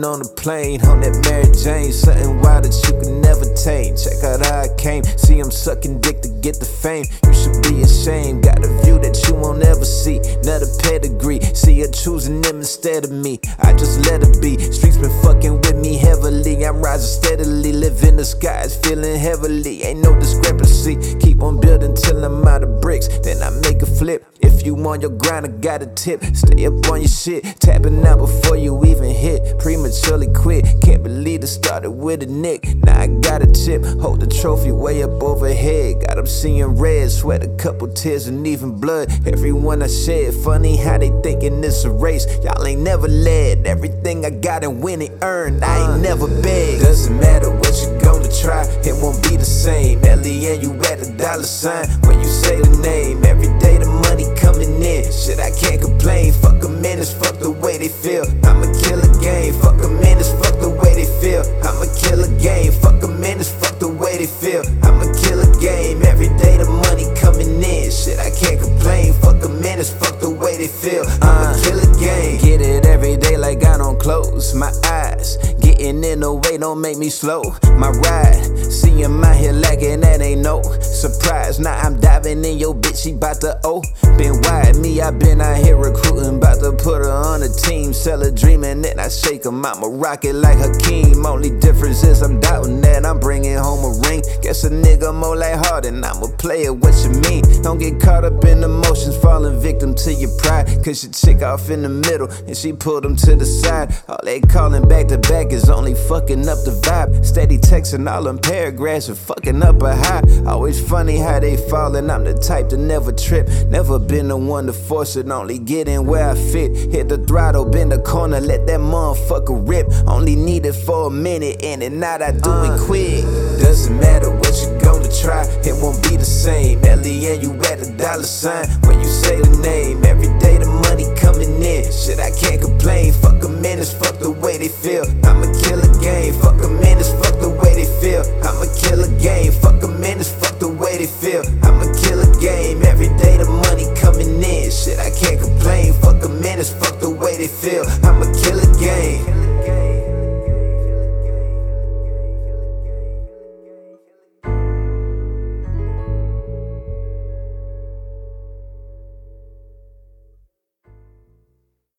Rolling on the plane, on that Mary Jane, something wild that you can never tame. Check out how I came, see I'm sucking dick to get the fame. You should be ashamed, got a view that you won't ever see. Another pedigree, see her choosing them instead of me. I just let her be, streets been fucking with me heavily. I'm rising steadily, live in the skies, feeling heavily. Ain't no discrepancy, keep on building till I'm out of bricks, then I make a flip. If you on your grind, I got a tip. Stay up on your shit, tapping out before you even hit. Prematurely quit, can't believe it started with a nick. Now I got a chip, hold the trophy way up overhead. Got them seeing red, sweat a couple tears and even blood. Everyone I shed, funny how they thinking it's a race. Y'all ain't never led, everything I got and win and earned, I ain't never begged. Doesn't matter what you gonna try, it won't be the same. Ellie and you at the $sign when you say the name. Every day the money coming in, shit I can't complain. Fuck a minutes, fuck the way they feel. I'ma kill a game, fuck a minutes, fuck the way they feel. I'ma kill a game, fuck a minutes, fuck the way they feel. I'ma kill a game, every day the money coming in, shit I can't complain. Fuck a minutes, fuck the way they feel. I'ma kill a game, get it every day like I don't close my eyes. Getting in the way don't make me slow my ride. See him out here lacking, that ain't no surprise. Now I'm diving in your bitch, she bout to open wide. Me, I been out here recruiting, bout to put her on a team. Sell her dreaming, then I shake 'em. I'ma rock it like Hakeem. Only difference is I'm doubting that I'm bringing home a ring. Guess a nigga more like Harden, I'ma play it, what you mean? Don't get caught up in emotions, falling victim to your pride. Cause your chick off in the middle, and she pulled them to the side. All they calling back to back is only fucking up the vibe. Steady texting all them paragraphs and fucking up a high. Always funny how they fallin', I'm the type to never trip. Never been the one to force it, only get in where I fit. Hit the throttle, bend the corner, let that motherfucker rip. Only need it for a minute, in and out I do it quick. Doesn't matter what you gonna try, it won't be the same. Ellie and you at the $sign when you say the name. Every day the money coming in, shit I can't complain. Fuck a minutes, fuck the way they feel. I'ma kill a game, fuck a minutes, fuck the way they feel. I'ma kill a game, fuck a minutes, fuck